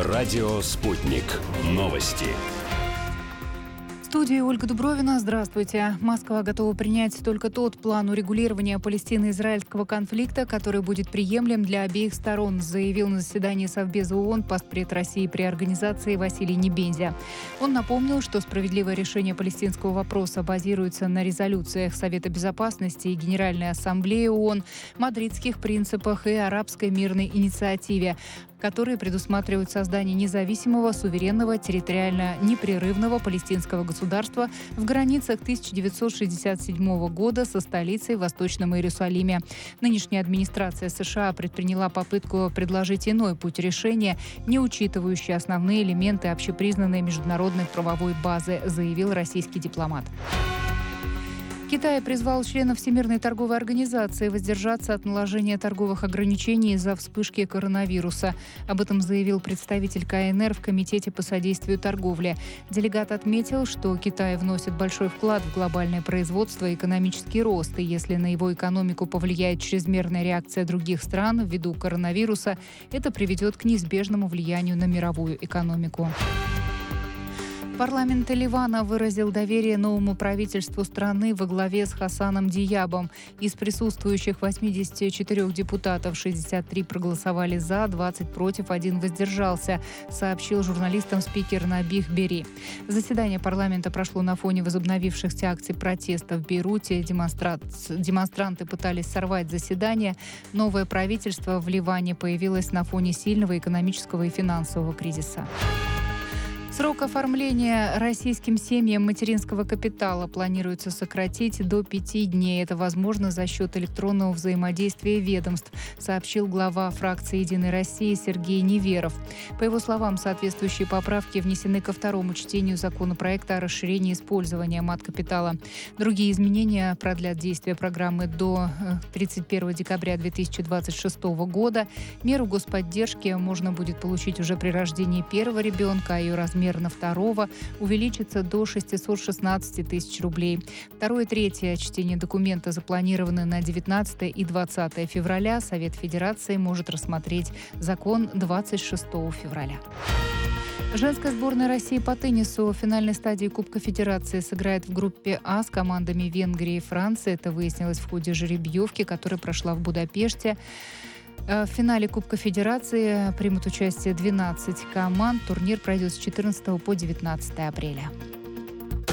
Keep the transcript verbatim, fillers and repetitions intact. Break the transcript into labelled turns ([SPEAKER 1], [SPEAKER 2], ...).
[SPEAKER 1] Радио «Спутник». Новости.
[SPEAKER 2] В студии Ольга Дубровина. Здравствуйте. Москва готова принять только тот план урегулирования палестино-израильского конфликта, который будет приемлем для обеих сторон, заявил на заседании Совбеза ООН постпред России при организации Василий Небензя. Он напомнил, что справедливое решение палестинского вопроса базируется на резолюциях Совета Безопасности и Генеральной Ассамблеи ООН, мадридских принципах и арабской мирной инициативе, которые предусматривают создание независимого, суверенного, территориально непрерывного палестинского государства в границах тысяча девятьсот шестьдесят седьмого года со столицей в Восточном Иерусалиме. Нынешняя администрация США предприняла попытку предложить иной путь решения, не учитывающий основные элементы общепризнанной международной правовой базы, заявил российский дипломат. Китай призвал членов Всемирной торговой организации воздержаться от наложения торговых ограничений из-за вспышки коронавируса. Об этом заявил представитель ка эн эр в Комитете по содействию торговле. Делегат отметил, что Китай вносит большой вклад в глобальное производство и экономический рост, и если на его экономику повлияет чрезмерная реакция других стран ввиду коронавируса, это приведет к неизбежному влиянию на мировую экономику. Парламент Ливана выразил доверие новому правительству страны во главе с Хасаном Диябом. Из присутствующих восьмидесяти четырёх депутатов шестьдесят три проголосовали «за», двадцать против, один воздержался, сообщил журналистам спикер Набих Бери. Заседание парламента прошло на фоне возобновившихся акций протеста в Бейруте. Демонстра... Демонстранты пытались сорвать заседание. Новое правительство в Ливане появилось на фоне сильного экономического и финансового кризиса. Срок оформления российским семьям материнского капитала планируется сократить до пяти дней. Это возможно за счет электронного взаимодействия ведомств, сообщил глава фракции «Единой России» Сергей Неверов. По его словам, соответствующие поправки внесены ко второму чтению законопроекта о расширении использования мат-капитала. Другие изменения продлят действие программы до тридцать первого декабря две тысячи двадцать шестого года. Меру господдержки можно будет получить уже при рождении первого ребенка, а ее размер на второго увеличится до шестисот шестнадцати тысяч рублей. Второе и третье чтение документа запланированы на девятнадцатое и двадцатое февраля. Совет Федерации может рассмотреть закон двадцать шестого февраля. Женская сборная России по теннису в финальной стадии Кубка Федерации сыграет в группе А с командами Венгрии и Франции. Это выяснилось в ходе жеребьевки, которая прошла в Будапеште. В финале Кубка Федерации примут участие двенадцать команд. Турнир пройдет с четырнадцатого по девятнадцатое апреля.